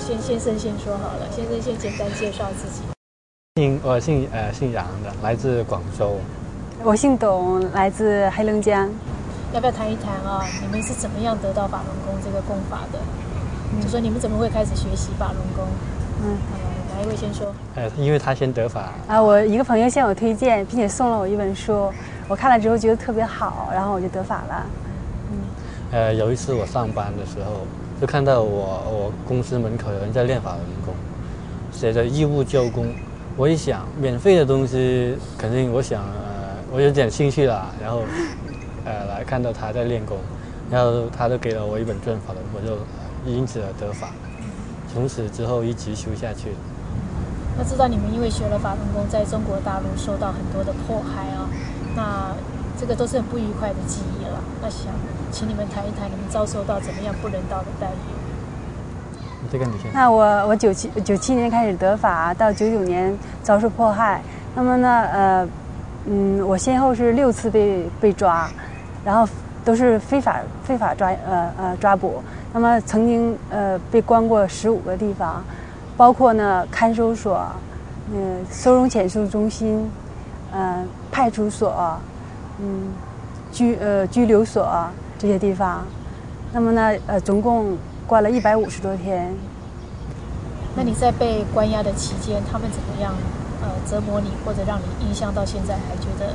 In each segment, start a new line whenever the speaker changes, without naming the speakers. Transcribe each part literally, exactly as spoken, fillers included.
先先生先说好了，先生先简单介绍自己。
姓我姓呃姓杨的，来自广州。
我姓董，来自黑龙江。
要不要谈一谈啊？你们是怎么样得到法轮功这个功法的？嗯、就说你们怎么会开始学习法轮功？嗯，呃、哪一位先说？
呃，因为他先得法
啊，我一个朋友向我推荐，并且送了我一本书，我看了之后觉得特别好，然后我就得法了。
嗯，呃，有一次我上班的时候，就看到我我公司门口有人在练法轮功，写着义务救功。我一想，免费的东西肯定，我想呃，我有点兴趣了，然后。呃，来看到他在练功，然后他就给了我一本正法轮，我就因此而得法，从此之后一直修下去。
那知道你们因为学了法轮功，在中国大陆受到很多的迫害啊，那这个都是很不愉快的记忆了。那想请你们谈一谈你们遭受到怎么样不人道的待遇。
这个你先。
那我我九七九七年开始得法，到九九年遭受迫害，那么呢，呃，嗯，我先后是六次被被抓。然后都是非法非法抓呃呃抓捕，那么曾经呃被关过十五个地方，包括呢看守所、嗯、呃、收容遣送中心、呃派出所、嗯拘呃拘留所这些地方，那么呢呃总共关了一百五十多天。
那你在被关押的期间，他们怎么样呃折磨你，或者让你印象到现在还觉得？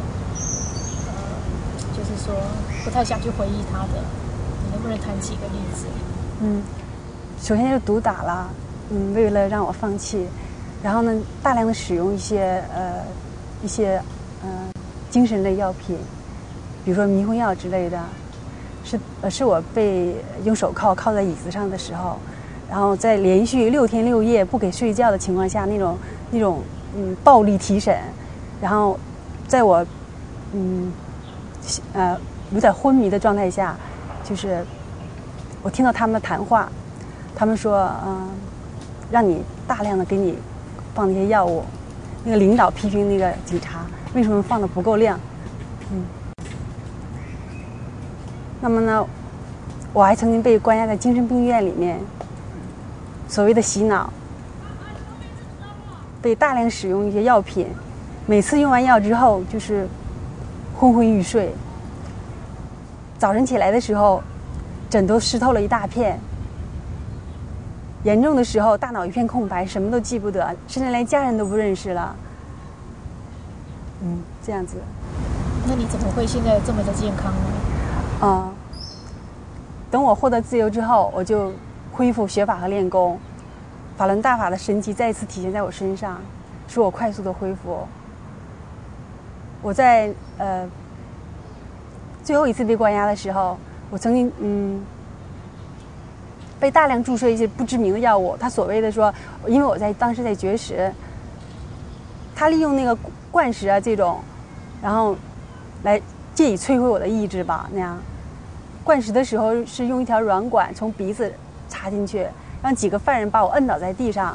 就是说不太想去回忆他的，你能不能谈几个例子？
嗯，首先就是毒打了，嗯，为了让我放弃，然后呢，大量的使用一些呃一些呃精神类药品，比如说迷魂药之类的，是呃是我被用手铐铐在椅子上的时候，然后在连续六天六夜不给睡觉的情况下，那种那种嗯暴力提审，然后在我嗯。呃，有点昏迷的状态下，就是我听到他们的谈话，他们说，嗯、呃，让你大量的给你放那些药物。那个领导批评那个警察为什么放的不够量，嗯。那么呢，我还曾经被关押在精神病院里面，所谓的洗脑，被大量使用一些药品，每次用完药之后就是昏昏欲睡，早晨起来的时候枕头湿透了一大片，严重的时候大脑一片空白，什么都记不得，甚至连家人都不认识了。嗯，这样子。
那你怎么会现在这么的健康呢？
啊、嗯，等我获得自由之后，我就恢复学法和练功，法轮大法的神奇再一次体现在我身上，使我快速的恢复。我在呃最后一次被关押的时候，我曾经嗯被大量注射一些不知名的药物。他所谓的说，因为我在当时在绝食，他利用那个灌食啊这种，然后来借以摧毁我的意志吧。那样灌食的时候是用一条软管从鼻子插进去，让几个犯人把我摁倒在地上。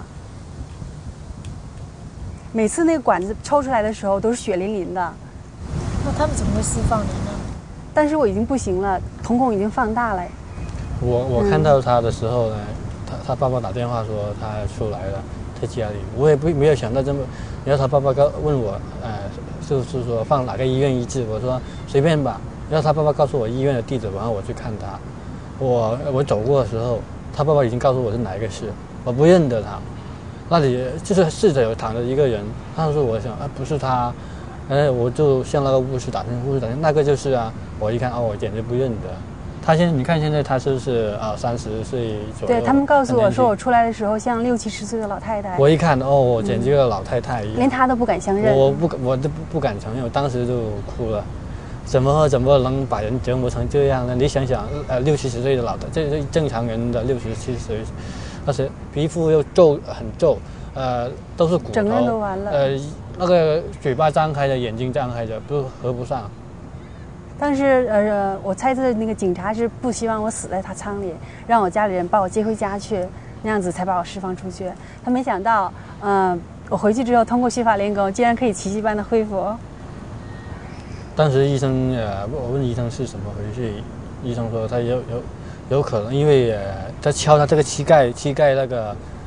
每次那个管子抽出来的时候都是血淋淋的。
那他们怎么会释放你呢？
但是我已经不行了，瞳孔已经放大了。
我我看到他的时候呢，嗯、他他爸爸打电话说他出来了，在家里，我也不没有想到这么。然后他爸爸告问我，呃，就是说放哪个医院医治，我说随便吧。然后他爸爸告诉我医院的地址，然后我去看他。我我走过的时候，他爸爸已经告诉我是哪一个市，我不认得他。那里就是试着有躺着一个人，当时我想啊不是他，哎我就向那个护士打听，护士打听那个就是啊，我一看哦我简直不认得。他现你看现在他是不是啊三十岁左右？
对他们告诉我说我出来的时候像六七十岁的老太太。
我一看哦我简直个老太太一样、嗯，
连他都不敢相认。
我不我都不不敢承认，我当时就哭了。怎么怎么能把人折磨成这样呢？你想想，呃六七十岁的老太，这是正常人的六十七十岁。而且皮肤又皱很皱，呃，都是骨头，
整个人都完了。
呃，那个嘴巴张开着，眼睛张开着，不合不上。
但是呃，我猜测那个警察是不希望我死在他仓里，让我家里人把我接回家去，那样子才把我释放出去。他没想到，嗯、呃，我回去之后通过学法练功，竟然可以奇迹般的恢复。
当时医生呃，我问医生是怎么回事，医生说他有有有可能因为呃，他敲他这个膝盖膝盖那个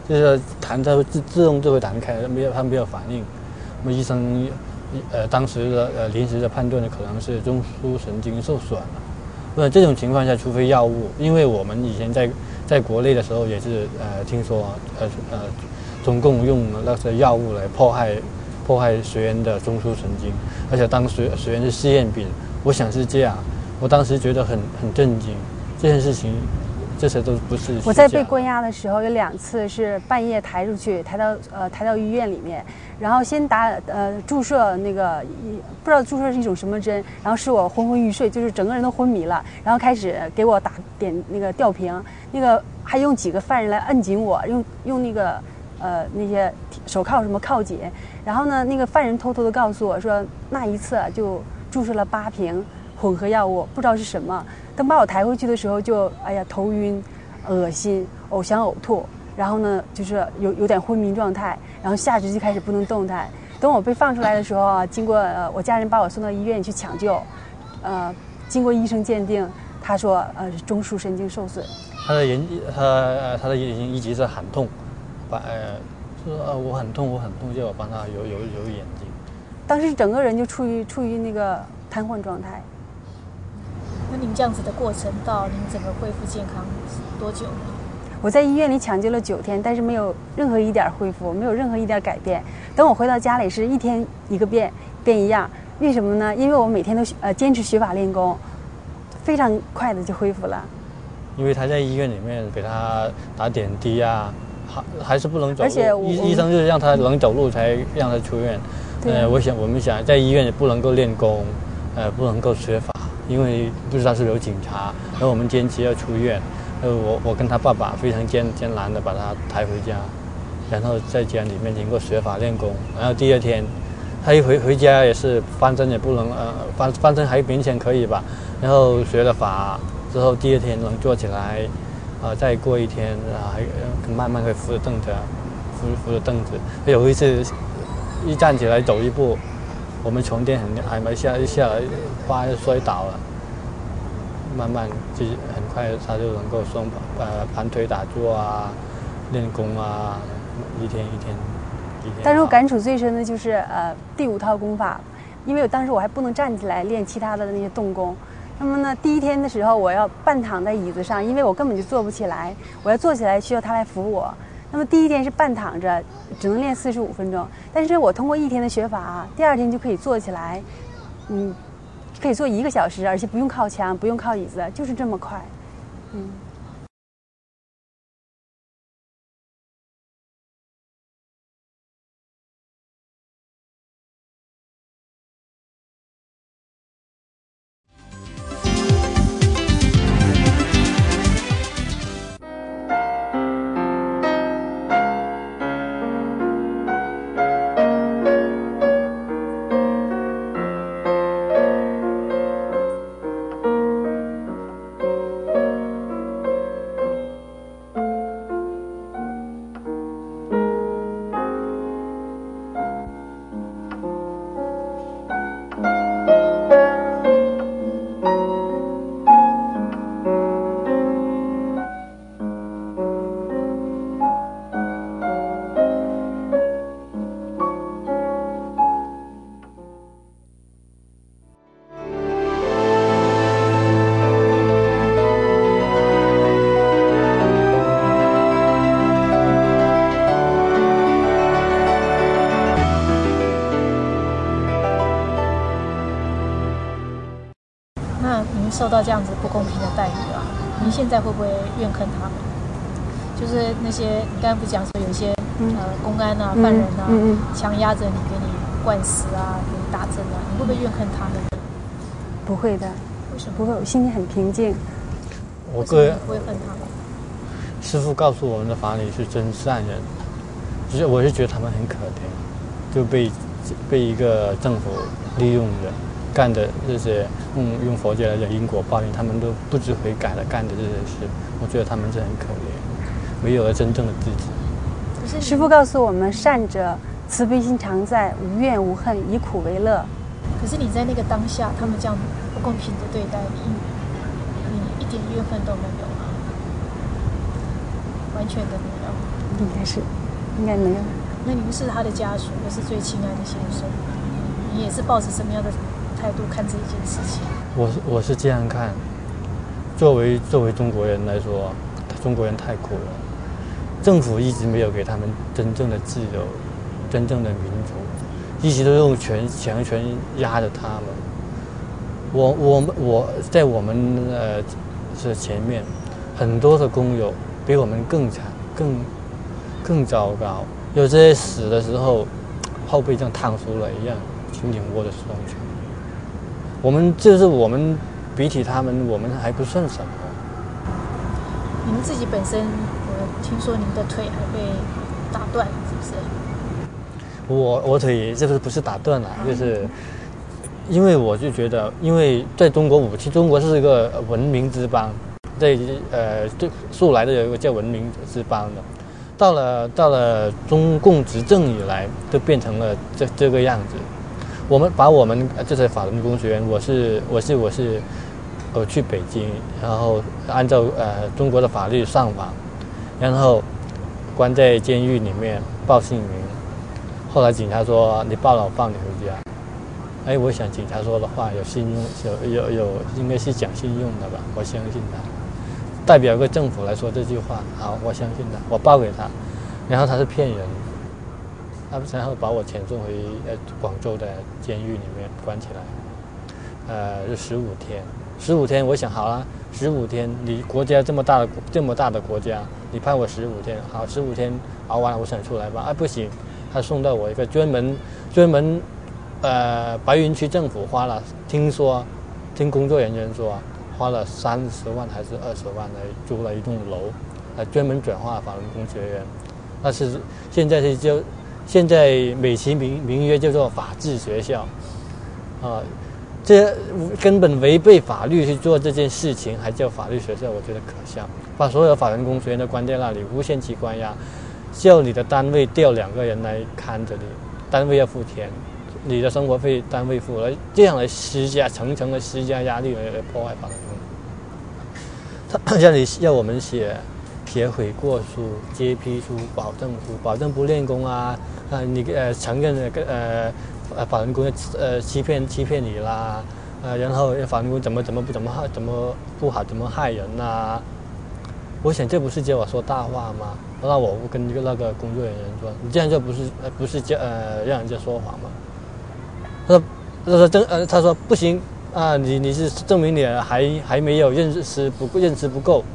就是弹它会自自动就会弹开，没有它没有反应。那么医生呃当时的呃临时的判断呢，可能是中枢神经受损了。那这种情况下，除非药物，因为我们以前在在国内的时候也是呃听说呃呃中共用那些药物来迫害迫害学员的中枢神经，而且当学学员是试验品，我想是这样，我当时觉得很很震惊，这件事情。这些都不是。
我在被关押的时候有两次是半夜抬出去，抬到呃抬到医院里面，然后先打呃注射那个不知道注射是一种什么针，然后使我昏昏欲睡，就是整个人都昏迷了，然后开始给我打点那个吊瓶，那个还用几个犯人来摁紧我，用用那个呃那些手铐什么铐紧，然后呢那个犯人偷偷的告诉我说那一次就注射了八瓶混合药物，不知道是什么。等把我抬回去的时候就，哎呀头晕、恶心、呕想呕吐，然后呢就是有有点昏迷状态，然后下肢就开始不能动弹。等我被放出来的时候啊，经过呃我家人把我送到医院去抢救，呃经过医生鉴定，他说呃是中枢神经受损。
他的眼他他的眼睛一直在喊痛，把呃说呃我很痛我很痛，叫我帮他揉揉揉眼睛。
当时整个人就处于处于那个瘫痪状态。
那您这样子的过程到您整个恢复健康多久呢？
我在医院里抢救了九天，但是没有任何一点恢复，没有任何一点改变。等我回到家里是一天一个变，变一样。为什么呢？因为我每天都呃坚持学法练功，非常快的就恢复了。
因为他在医院里面给他打点滴啊，还还是不能走路，
而且
医医生就是让他能走路才让他出院。呃，我想我们想在医院也不能够练功，呃，不能够学法。因为不知道是有警察，然后我们坚持要出院，呃，我我跟他爸爸非常艰艰难的把他抬回家，然后在家里面经过学法练功，然后第二天，他一回回家也是翻身也不能，呃，翻翻身还勉强可以吧，然后学了法之后，第二天能坐起来，啊、呃，再过一天啊，还、呃、慢慢会扶着凳子，扶扶着凳子，有一次一站起来走一步。我们床垫很还没下一下来，啪就摔倒了。慢慢就很快他就能够双呃盘腿打坐啊，练功啊，一天一天一天。
但是我感触最深的就是呃第五套功法，因为我当时我还不能站起来练其他的那些动功。那么呢，第一天的时候我要半躺在椅子上，因为我根本就坐不起来，我要坐起来需要他来扶我。那么第一天是半躺着，只能练四十五分钟。但是我通过一天的学法，第二天就可以坐起来，嗯，可以坐一个小时，而且不用靠墙，不用靠椅子，就是这么快，嗯。
受到这样子不公平的待遇啊，您现在会不会怨恨他们？就是那些你刚才不是讲说有一些、嗯、呃公安啊、犯人啊，嗯嗯嗯、强压着你，给你灌食啊，给你打针啊，你会不会怨恨他们？
不会的。
为什么？
不会，我心里很平静。
我个人
不会恨他们。
师父告诉我们的法理是真善人，就是我是觉得他们很可怜，就被被一个政府利用着。干的这些用用佛教来讲因果报应，他们都不知悔改的干的这些事，我觉得他们是很可怜，没有了真正的自己。
师父告诉我们，善者慈悲心常在，无怨无恨，以苦为乐。
可是你在那个当下，他们这样不公平的对待你，你一点怨恨都没有吗？完全的没有？
应该是，应该没有。
那您是他的家属，又是最亲爱的先生，你也是抱着什么样的态度看这一件事情？
我我是这样看，作为作为中国人来说，中国人太苦了，政府一直没有给他们真正的自由，真正的民主，一直都用权强权压着他们。我我们我在我们呃是前面，很多的工友比我们更惨，更更糟糕。有些死的时候，后背像烫熟了一样，紧紧握着双拳。我们就是我们比起他们，我们还不算什么。
你们自己本身，我听说您的腿还被打断，是不是？
我我腿这个不是打断了，就是因为我就觉得，因为在中国武器，中国是一个文明之邦，在呃，就素来的有一个叫文明之邦的，到了到了中共执政以来，就变成了这这个样子。我们把我们这些法轮功学员，我是我是我是我去北京，然后按照呃中国的法律上访，然后关在监狱里面报姓名。后来警察说你报了，我放你回家。哎，我想警察说的话有信用，有有有，应该是讲信用的吧，我相信他。代表一个政府来说这句话，好，我相信他，我报给他，然后他是骗人，他然后把我遣送回呃广州的监狱里面关起来，呃，是十五天，十五天，我想好了，十五天，你国家这么大的这么大的国家，你判我十五天，好，十五天熬完了，我想出来吧，哎，不行，他送到我一个专门专门。呃，白云区政府花了，听说，听工作人员说，花了三十万还是二十万来租了一栋楼，来专门转化法轮功学员。那是现在是就现在美其名名曰叫做法治学校，啊、呃，这根本违背法律去做这件事情，还叫法律学校，我觉得可笑。把所有法轮功学员都关在那里，无限期关押，叫你的单位调两个人来看着你，单位要付钱。你的生活费单位付了，这样来施加层层的施加压力来破坏法轮功。他让你要我们写撇悔过书、揭批书、保证书，保证不练功啊，啊你呃承认那个呃呃法轮功呃欺骗欺骗你啦，呃然后法轮功怎么怎么不怎么怎么不好，怎么害人呐、啊？我想这不是叫我说大话吗？那我跟那个工作人员说，你这样就不是呃不是叫呃让人家说谎吗？他说：“他说真呃，他说不行啊，你你是证明你还还没有认识不认识不够。”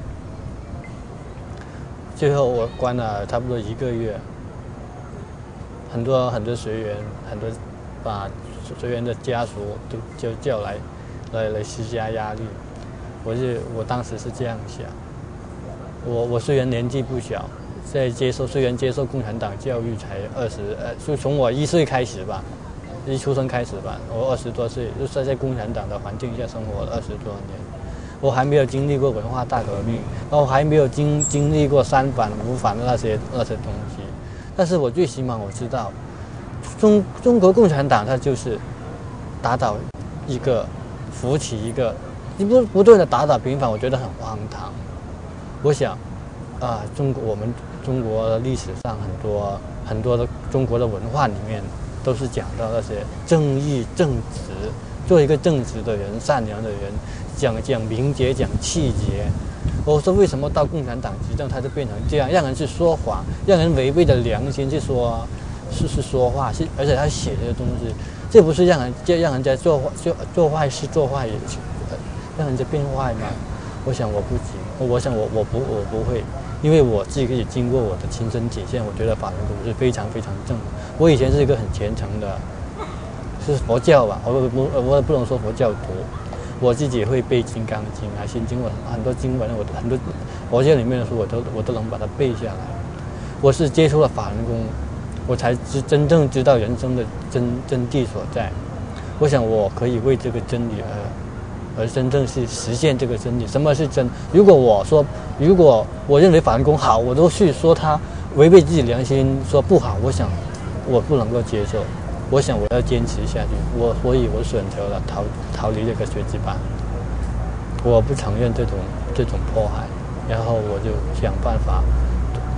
最后我关了差不多一个月，很多很多学员，很多把学员的家属都就叫来，来来施加压力。我是我当时是这样想，我我虽然年纪不小，在接受虽然接受共产党教育才二十呃，就从我一岁开始吧。一出生开始吧，我二十多岁，就是在共产党的环境下生活了二十多年，我还没有经历过文化大革命，然后还没有经经历过三反五反的那些那些东西，但是我最起码我知道，中中国共产党它就是打倒一个，扶起一个，你不不断的打倒平反，我觉得很荒唐。我想，啊，中国我们中国的历史上很多很多的中国的文化里面。都是讲到那些正义正直，做一个正直的人、善良的人，讲讲名节、讲气节。我说为什么到共产党执政，它就变成这样，让人去说谎，让人违背着良心去说，是是说话，是而且他写这些东西，这不是让人就让人家做做做坏事、做坏人，让人家变坏吗？我想我不行，我想我我不我不会。因为我自己也经过我的亲身体验，我觉得法轮功是非常非常正的。我以前是一个很虔诚的，是佛教吧，我不我也不能说佛教徒，我自己会背《金刚经》啊、《心经》，我很多经文，我很多佛教里面的书，我都我都能把它背下来。我是接触了法轮功，我才知真正知道人生的真真谛所在。我想我可以为这个真理而。而真正是实现这个真理。什么是真？如果我说，如果我认为法轮功好，我都去说它违背自己良心，说不好，我想我不能够接受。我想我要坚持下去，我所以我选择了逃逃离这个学习班。我不承认这种这种迫害，然后我就想办法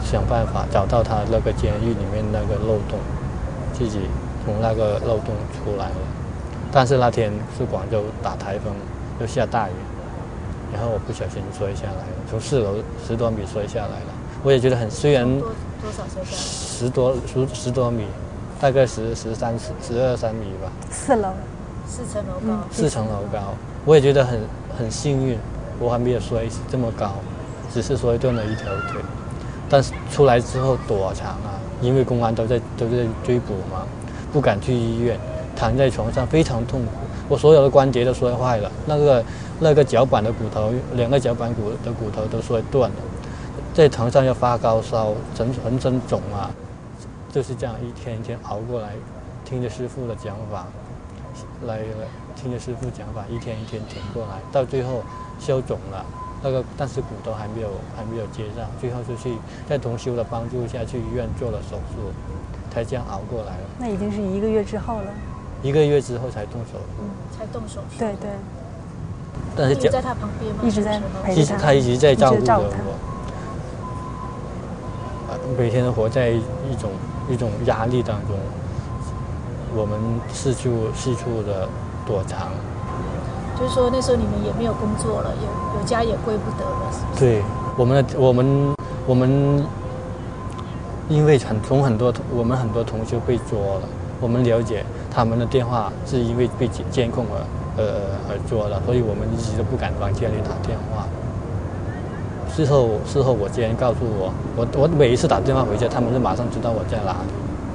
想办法找到他那个监狱里面那个漏洞，自己从那个漏洞出来了。但是那天是广州打台风，又下大雨，然后我不小心摔下来了，从四楼十多米摔下来了。我也觉得很，虽然
多多少摔下来？
十多十十多米，大概十十三十十二三米吧。
四楼，
四层楼高，
四层楼高，我也觉得很很幸运，我还没有摔这么高，只是摔断了一条腿。但是出来之后躲藏啊，因为公安都在都在追捕嘛，不敢去医院，躺在床上非常痛苦。我所有的关节都摔坏了，那个那个脚板的骨头，两个脚板骨的骨头都摔断了，在床上要发高烧，浑浑身肿啊，就是这样一天一天熬过来，听着师傅的讲法，来听着师傅讲法，一天一天挺过来，到最后消肿了。那个，但是骨头还没有还没有接上，最后就去在同修的帮助下去医院做了手术，才这样熬过来了。
那已经是一个月之后了。
一个月之后才动手，
嗯，才动手术。
对对。
但是
你在他旁边吗？
一直在陪着他，
他一直在照顾着
他
我，每天都活在一种一种压力当中，我们四处四处的躲藏。
就是说那时候你们也没有工作了，有有家也归不得了，是不是？
对，我们的我们我们因为很从很多我们很多同学被捉了，我们了解他们的电话是因为被监控而呃而捉了，所以我们一直都不敢往家里打电话。事后事后我家人告诉我，我我每一次打电话回家，他们就马上知道我在哪里。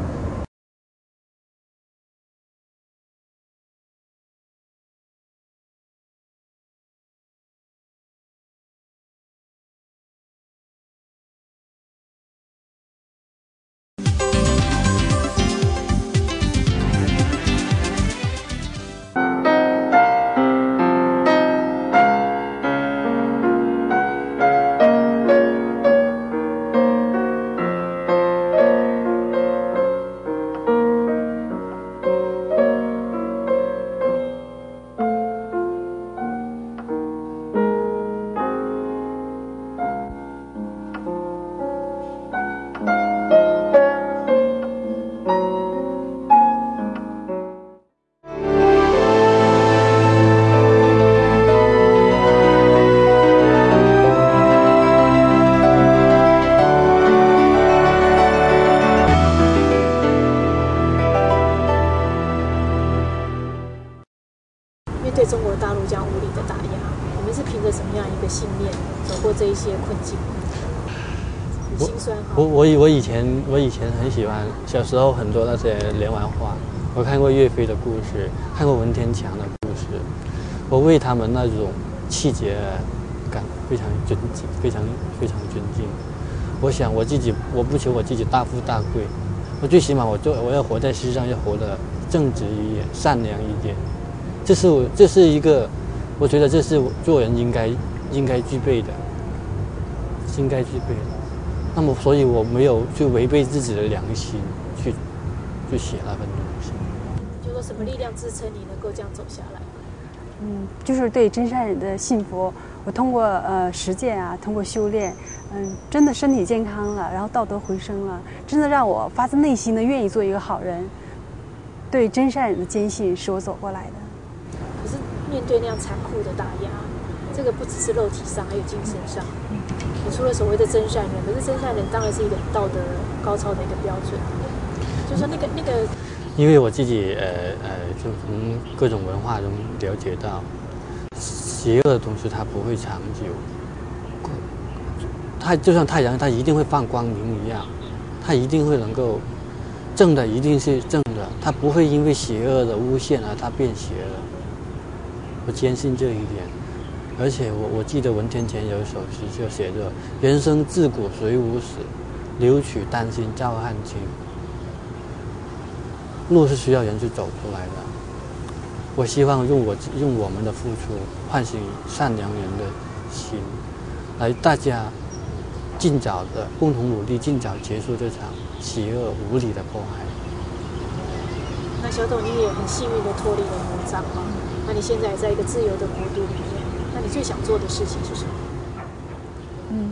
对中国大陆这样无理的打压，你们是凭着什么样一个信念走过这一些困境？很心酸哈。
我我我以前我以前很喜欢，小时候很多那些连环画，我看过岳飞的故事，看过文天强的故事，我为他们那种气节感非常尊敬，非常非常尊敬。我想我自己，我不求我自己大富大贵，我最起码我做我要活在世上，要活得正直一点，善良一点。这是我，这是一个，我觉得这是做人应该应该具备的，应该具备的。那么，所以我没有去违背自己的良心去去写那份东西。
就说什么力量支撑你能够这样走下来？
嗯，就是对真善忍的信服。我通过呃实践啊，通过修炼，嗯，真的身体健康了，然后道德回升了，真的让我发自内心的愿意做一个好人。对真善忍的坚信是我走过来的。
可是面对那样残酷的打压，这个不只是肉体上，还有精神上。你除了所谓的真善忍，可是真善忍当然是一个道德高超的一个标准。就说那个那个，
因为我自己呃呃，就从各种文化中了解到，邪恶的东西它不会长久。它就像太阳，它一定会放光明一样，它一定会能够正的一定是正的，它不会因为邪恶的诬陷而它变邪了。我坚信这一点，而且我我记得文天强有一首诗就写着：“人生自古谁无死，留取丹心照汗青。”路是需要人去走出来的。我希望用我用我们的付出唤醒善良人的心，来大家尽早的共同努力，尽早结束这场邪恶无理的迫害。
那小董，你也很幸运的脱离了魔掌嘛？那你现在也在一个自由的国度里面，那你最想做的事情是什么？
嗯，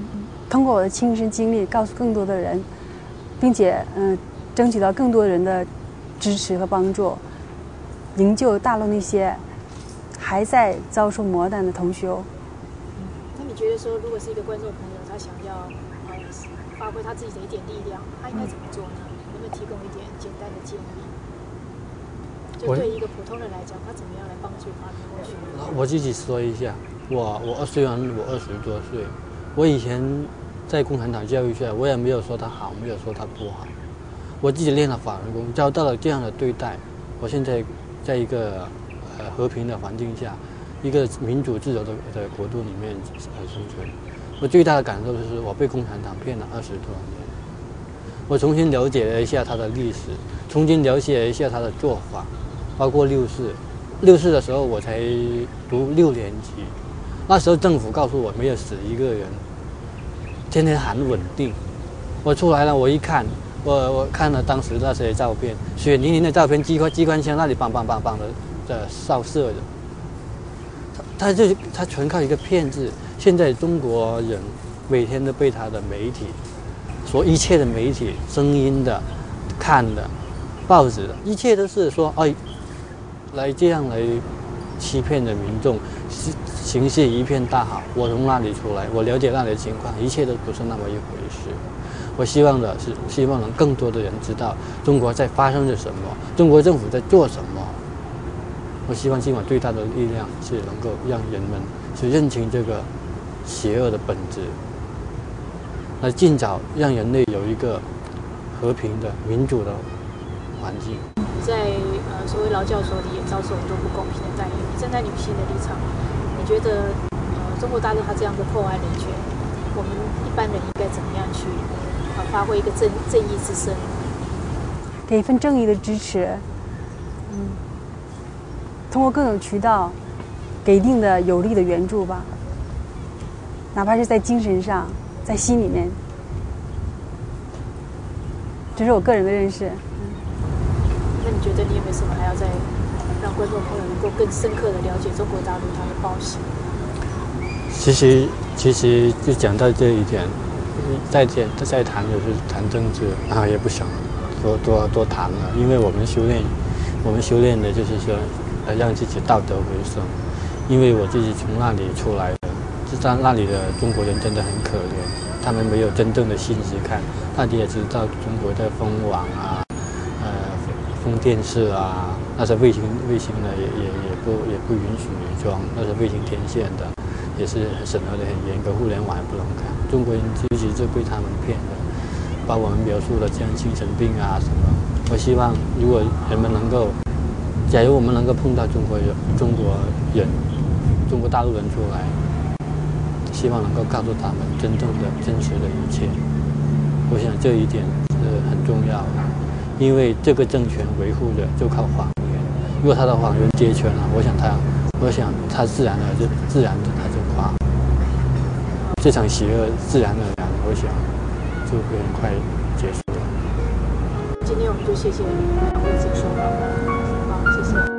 通过我的亲身经历，告诉更多的人，并且嗯、呃，争取到更多人的支持和帮助，营救大陆那些还在遭受磨难的同修。
嗯，那你觉得说，如果是一个观众朋友，他想要呃发挥他自己的一点力量，他应该怎么做呢？能不能提供一点简单的建议？就对一个普通人来讲，他怎么样来帮助法轮功学员？
我自己说一下，我我虽然我二十多岁，我以前在共产党教育下，我也没有说他好，没有说他不好。我自己练了法轮功，遭到了这样的对待，我现在在一个呃和平的环境下，一个民主自由的的国度里面呃生存。我最大的感受就是我被共产党骗了二十多年。我重新了解了一下他的历史，重新了解一下他的做法，包括六四。六四的时候我才读六年级，那时候政府告诉我没有死一个人，天天很稳定。我出来了，我一看，我我看了当时那些照片，血淋淋的照片，机关机关枪那里梆梆梆梆的的扫射的，他他就他全靠一个骗子。现在中国人每天都被他的媒体，所一切的媒体、声音的、看的、报纸的，一切都是说哎，来这样来欺骗的民众，形势一片大好。我从那里出来，我了解那里的情况，一切都不是那么一回事。我希望的是，希望能更多的人知道中国在发生着什么，中国政府在做什么。我希望尽管最大的力量是能够让人们去认清这个邪恶的本质，来尽早让人类有一个和平的、民主的环境。
在呃所谓劳教所里也遭受很多不公平的待遇。你站在女性的立场，你觉得呃中国大陆它这样的破坏人权，我们一般人应该怎么样去呃发挥一个正正义之声？
给一份正义的支持，嗯，通过各种渠道给一定的有力的援助吧，哪怕是在精神上，在心里面，这是我个人的认识。
那你觉得你有没有什么还要再让观众朋友能够更深刻的了解中国大陆它的暴行？
其实，其实就讲到这一点，再讲再谈就是谈政治啊，也不想多多多谈了，因为我们修炼，我们修炼的就是说，呃，让自己道德回升。因为我自己从那里出来的，就在那里的中国人真的很可怜，他们没有真正的信息看，大家也知道中国在封网啊。封电视啊，那些卫星卫星呢也也也不也不允许装，那些卫星天线的也是审核的很严格，互联网也不能看。中国人其实就被他们骗的，把我们描述的这样精神病啊什么。我希望如果人们能够，假如我们能够碰到中国人、中国人、中国大陆人出来，希望能够告诉他们真正的、真实的一切。我想这一点是很重要的。因为这个政权维护着就靠谎言，如果他的谎言揭穿了，我想他，我想他自然而就自然的他就垮，这场邪恶自然而然，我想就会很快结束了。
今天我们就谢谢两位接受访问，好，谢谢。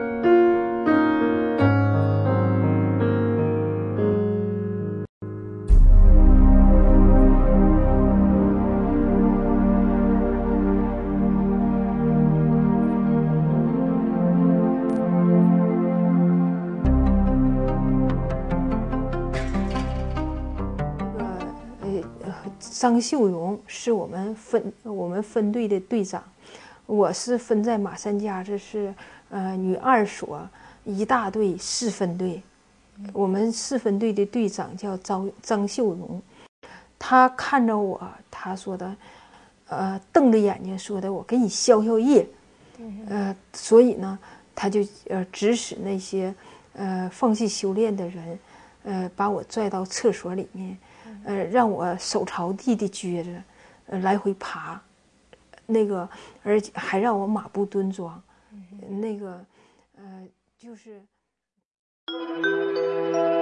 张秀荣是我们分我们分队的队长，我是分在马三家，这是呃女二所一大队四分队，我们四分队的队长叫张张秀荣，他看着我，他说的，呃瞪着眼睛说的，我给你消消业，呃所以呢，他就呃指使那些呃放弃修炼的人，呃把我拽到厕所里面。呃，让我手朝地的撅着，呃，来回爬，那个，而且还让我马步蹲桩，那个，呃，就是。